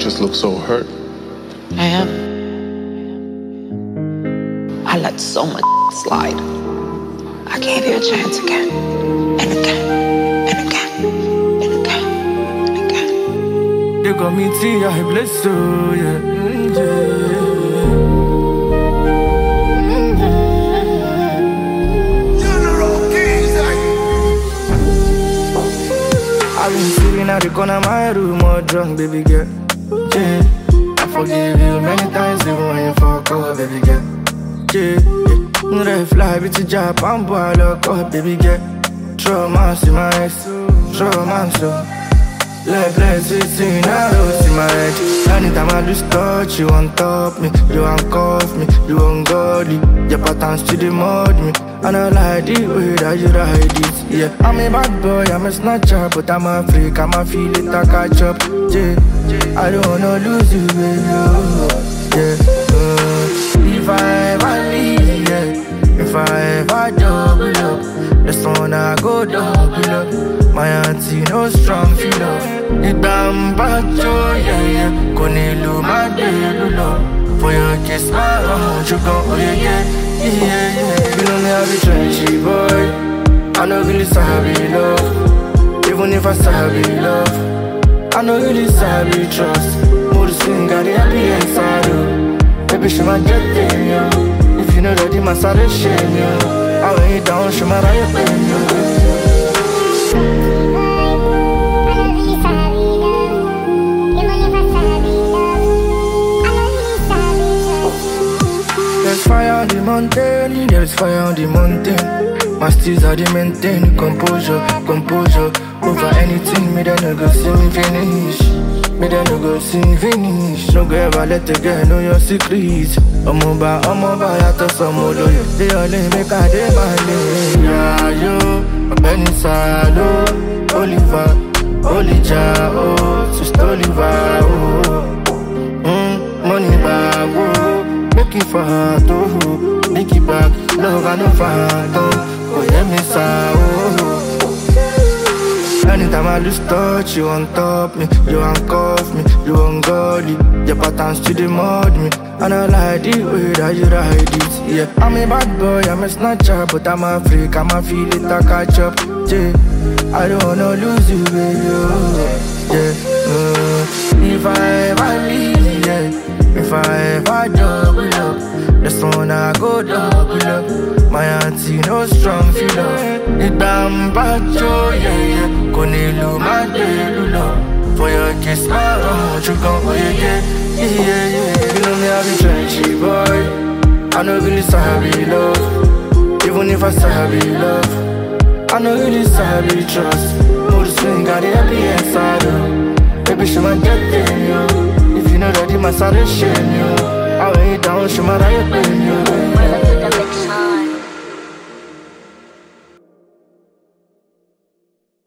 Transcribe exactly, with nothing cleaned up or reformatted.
just look so hurt. I am. I let so much slide. I gave you a chance again, and again, and again, and again, and again. You got me tea, I bless you, yeah. I've been sitting at the corner of my room, all drunk, baby girl. Yeah, I forgive you many times, even when you fuck up, baby girl. Yeah, yeah. Red fly, bitch, Japan, boy, look up, baby girl. Trauma, see my ex, trauma, so. Like, let's see, now, see my head. Anytime I lose touch, you on top me, you handcuff me, you ungodly. Your patterns to the mud me, and I like the way that you ride it. Yeah, I'm a bad boy, I'm a snatcher, but I'm a freak, I'm a feel it, I catch up. Yeah, I don't wanna lose you, baby. Oh, yeah, uh, if I ever leave, yeah, if I ever double up, that's when I go double up. My auntie no strong feel up. It damn bad joy, yeah, yeah. Konelu my baby love. For your kiss, my own, you go, oh yeah, yeah, yeah, yeah. You know me, I be trenchy, boy. I know really sabi love. Even if I sabi love, I know really sabi trust. More sing, got the happy inside you. Baby, she might get in you. If you know that you must have shame you. I weigh it down, she might have pain you. There's fire on the mountain, there's fire on the mountain. My steeds are the maintain composure, composure. Over anything, me then no go sing finish. Me then no go sing finish. No go ever let the girl know your secrets. I'm over, I'm over, I to some more loyal. They only make a day my name. Yeah, yo, a penny salo, Oliver, Olija, oh, sister Oliver, oh. Mm, money bag, oh. Make it for her, too. Make it back, love and no father. Oh, yeah, me, oh. Anytime I lose touch, you on top me, you handcuff me, you ungodly. Your patterns to the mud me, and I like the way that you ride it. Yeah, I'm a bad boy, I'm a snatcher, but I'm a freak, I'm a feel it, I catch up. Yeah, I don't wanna lose you, baby. Oh, yeah, uh, if I ever leave, yeah. If I ever double up, that's when I go double up. My auntie no strong feel up. It damn bad joy, yeah, yeah. Konelu my baby love. For your kiss, my own, you gon' oh yeah, yeah, yeah, yeah. You know me, I be trenchy, boy. I know really sabi love. Even if I sabi love, I know really sabi trust. More swing, got the happy inside you. Baby, she might get in you. You know that you must have shame you. I weigh it down, she might have pain